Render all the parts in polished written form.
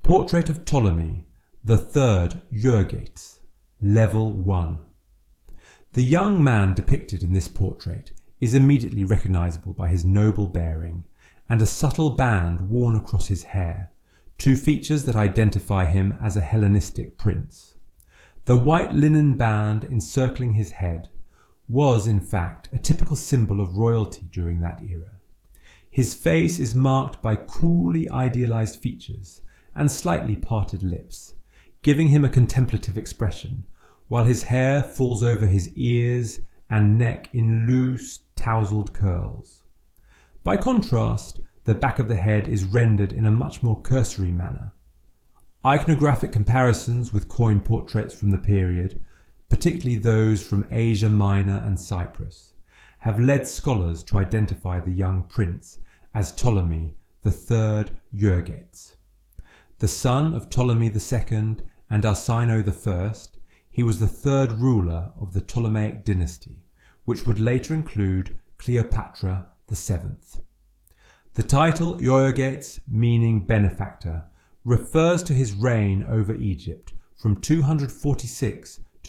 Portrait of Ptolemy, the third Euergetes, Level 1. The young man depicted in this portrait is immediately recognizable by his noble bearing and a subtle band worn across his hair, two features that identify him as a Hellenistic prince. The white linen band encircling his head was, in fact, a typical symbol of royalty during that era. His face is marked by coolly idealized features and slightly parted lips, giving him a contemplative expression, while his hair falls over his ears and neck in loose, tousled curls. By contrast, the back of the head is rendered in a much more cursory manner. Iconographic comparisons with coin portraits from the period, particularly those from Asia Minor and Cyprus, have led scholars to identify the young prince as Ptolemy the third Euergetes. The son of Ptolemy II and Arsinoe I, he was the third ruler of the Ptolemaic dynasty, which would later include Cleopatra VII. The title Euergetes, meaning benefactor, refers to his reign over Egypt from 246 to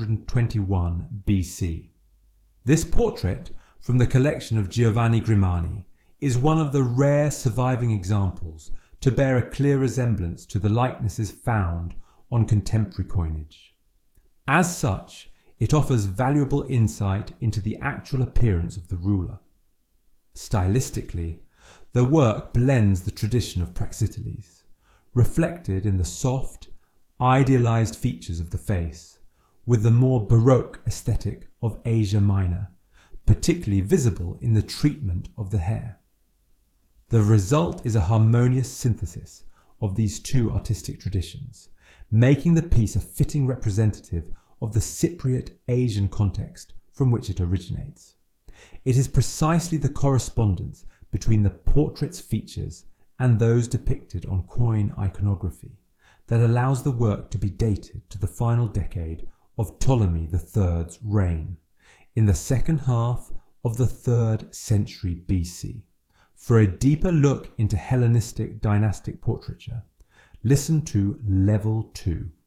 221 BC. This portrait, from the collection of Giovanni Grimani, is one of the rare surviving examples to bear a clear resemblance to the likenesses found on contemporary coinage. As such, it offers valuable insight into the actual appearance of the ruler. Stylistically, the work blends the tradition of Praxiteles, reflected in the soft, idealized features of the face, with the more Baroque aesthetic of Asia Minor, particularly visible in the treatment of the hair. The result is a harmonious synthesis of these two artistic traditions, making the piece a fitting representative of the Cypriot Asian context from which it originates. It is precisely the correspondence between the portrait's features and those depicted on coin iconography that allows the work to be dated to the final decade of Ptolemy III's reign, in the second half of the 3rd century BC. For a deeper look into Hellenistic dynastic portraiture, listen to Level 2.